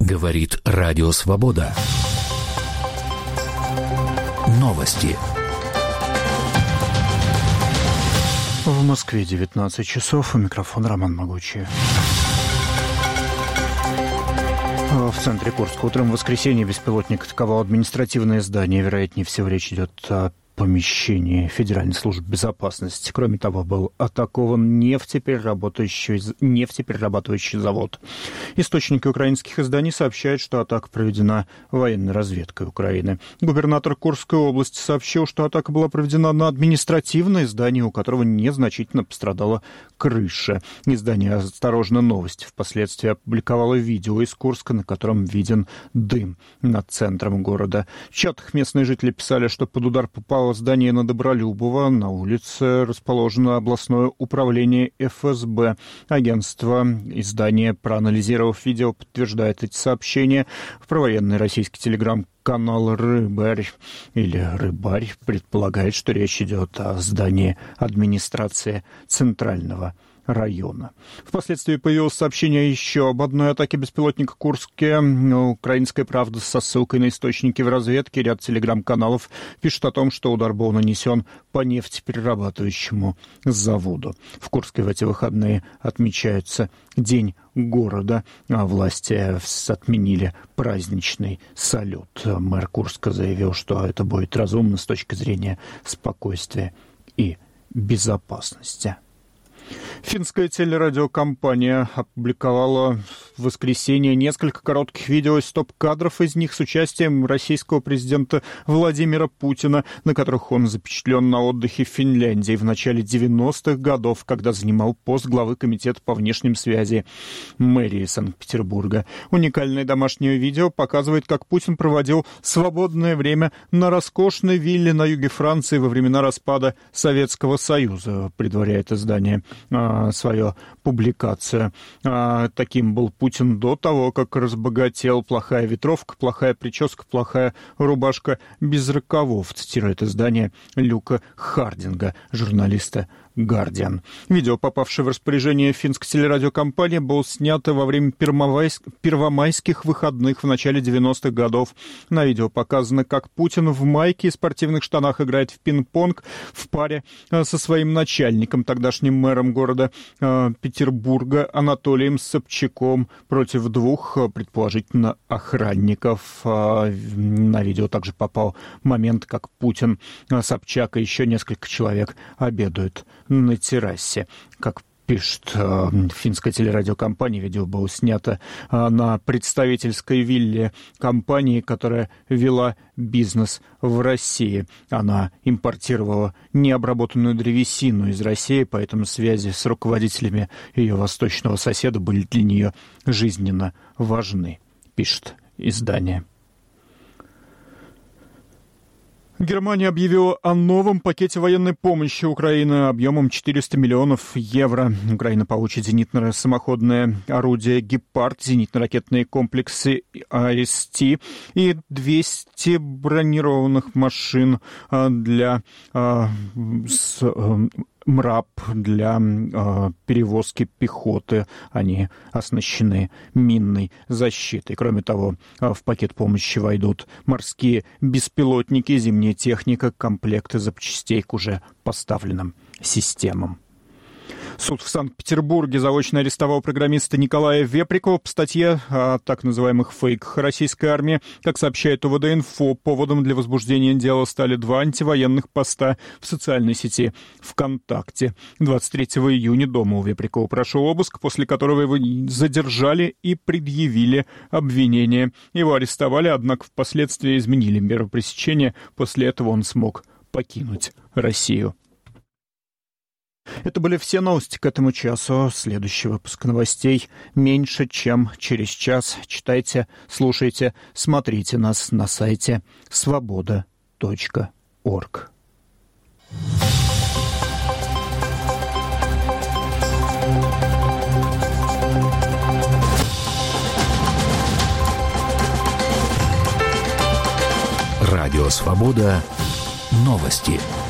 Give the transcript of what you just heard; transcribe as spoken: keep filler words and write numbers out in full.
Говорит Радио Свобода. Новости. В Москве девятнадцать часов. У микрофона Роман Могучий. В центре Курска утром в воскресенье беспилотник атаковал административное здание. Вероятнее всего, речь идет о помещении Федеральной службы безопасности. Кроме того, был атакован нефтеперерабатывающий, нефтеперерабатывающий завод. Источники украинских изданий сообщают, что атака проведена военной разведкой Украины. Губернатор Курской области сообщил, что атака была проведена на административное здание, у которого незначительно пострадала крыша. Издание «Осторожно, новости» впоследствии опубликовало видео из Курска, на котором виден дым над центром города. В чатах местные жители писали, что под удар попало здание на Добролюбова. На улице расположено областное управление эф эс бэ. Агентство издания, проанализировав видео, подтверждает эти сообщения. Провоенный российский телеграм-канал «Рыбарь» или «Рыбарь» предполагает, что речь идет о здании администрации Центрального района. Впоследствии появилось сообщение еще об одной атаке беспилотника в Курске. «Украинская правда» со ссылкой на источники в разведке. Ряд телеграм-каналов пишут о том, что удар был нанесен по нефтеперерабатывающему заводу. В Курске в эти выходные отмечается День города. А власти отменили праздничный салют. Мэр Курска заявил, что это будет разумно с точки зрения спокойствия и безопасности. Финская телерадиокомпания опубликовала в воскресенье несколько коротких видео из топ-кадров, из них с участием российского президента Владимира Путина, на которых он запечатлен на отдыхе в Финляндии в начале девяностых годов, когда занимал пост главы комитета по внешним связи мэрии Санкт-Петербурга. Уникальное домашнее видео показывает, как Путин проводил свободное время на роскошной вилле на юге Франции во времена распада Советского Союза, предваряет издание свою публикацию. А, таким был Путин до того, как разбогател. Плохая ветровка, плохая прическа, плохая рубашка без рукавов, цитирует издание Люка Хардинга, журналиста «Гардиан». Видео, попавшее в распоряжение финской телерадиокомпании, было снято во время первомайских выходных в начале девяностых годов. На видео показано, как Путин в майке и спортивных штанах играет в пинг-понг в паре со своим начальником, тогдашним мэром города э, Петербурга Анатолием Собчаком, против двух, предположительно, охранников. Э, на видео также попал момент, как Путин, э, Собчак и еще несколько человек обедают на террасе. Как пишет э, финская телерадиокомпания, видео было снято э, на представительской вилле компании, которая вела бизнес в России. Она импортировала необработанную древесину из России, поэтому связи с руководителями ее восточного соседа были для нее жизненно важны, пишет издание. Германия объявила о новом пакете военной помощи Украине объемом четыреста миллионов евро. Украина получит зенитно-самоходное орудие «Гепард», зенитно-ракетные комплексы эй эс ти и двести бронированных машин для с, МРАП для э, перевозки пехоты. Они оснащены минной защитой. Кроме того, э, в пакет помощи войдут морские беспилотники, зимняя техника, комплекты запчастей к уже поставленным системам. Суд в Санкт-Петербурге заочно арестовал программиста Николая Веприкова по статье о так называемых фейках российской армии. Как сообщает УВД-Инфо, поводом для возбуждения дела стали два антивоенных поста в социальной сети ВКонтакте. двадцать третьего июня дома у Веприкова прошел обыск, после которого его задержали и предъявили обвинение. Его арестовали, однако впоследствии изменили меру пресечения. После этого он смог покинуть Россию. Это были все новости к этому часу. Следующий выпуск новостей меньше, чем через час. Читайте, слушайте, смотрите нас на сайте свобода точка орг. Радио «Свобода». Новости.